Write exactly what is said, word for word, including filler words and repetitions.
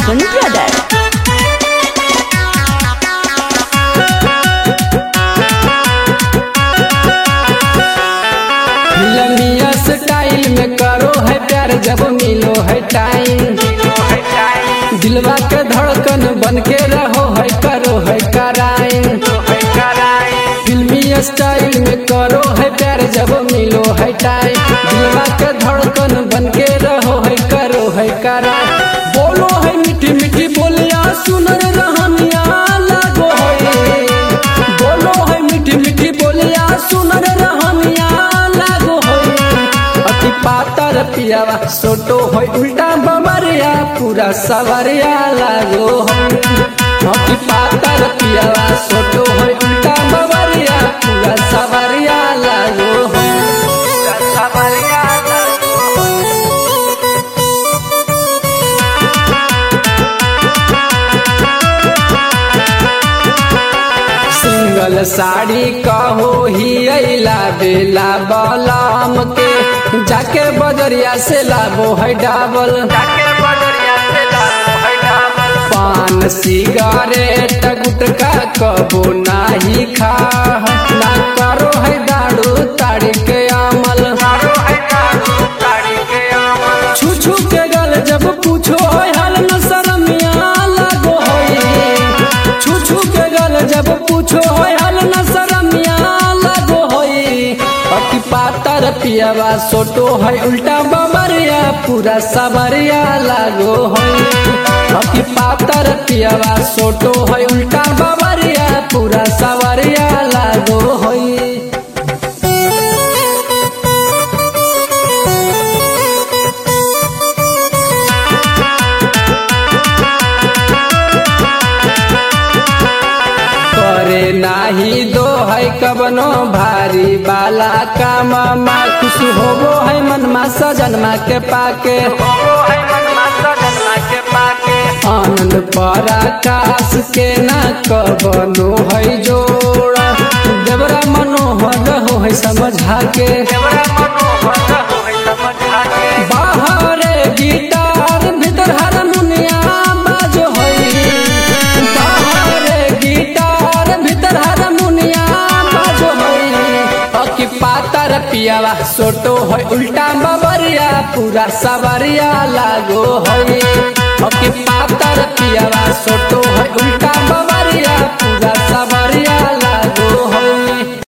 Roshan Brother. लमिया style में करो है प्यार जब मिलो है टाइम, दिलवा के धड़कन बन के रहो है करो है कराइन। फिल्मी स्टाइल में करो है प्यार जब मिलो है टाइम, दिलवा के धड़कन बन के रहो है करो है कराइन। बोलो है मीठी मीठी बोलिया सुनर रहनिया लागो है, बोलो है मीठी मीठी बोलिया सुनर रहनिया लागो है। अति पातर पियावा सोटो है उल्टा बमरिया पूरा सवरिया लागो है। अति पातर पियावा सोटो है उल्टा बमरिया पूरा सवरिया लागो है। सवरिया सिंगल साड़ी कहो ही अला बेला बलाम के, जाके बजरिया से लाबो है डाबल। पान सिगारेट गुटका कबो नाही खा, ना करो है दारू ताड़ी के अमल। छू छू के गल जब पूछो है हाल न शरमिया लागो है, छू छू के गल जब पूछो है हाल न शरमिया लागो है। अति पातर पियावा सोटो है उल्टा बमरिया पूरा सवरिया लागो है। अति पातर पियावा सोटो है उल्टा बमरिया पूरा सवरिया लागो है। करे नाही दो है कबनो भारी बाला का मामा, खुश होबो है मनमा सजनमा के पाके। आनंद पराकाश के ना कबनो है जोड़ा, देवरा मनोहर हो है समझा के। बाहर गिटार भीतर हारमोनिया बाजो है, बाहर गिटार भीतर हारमोनिया बाजो है। अकी पातर पियावा सोटो है उल्टा बबरिया पूरा सवरिया लागो है। अकी पातर पियावा सोटो है उल्टा बबरिया पूरा सवरिया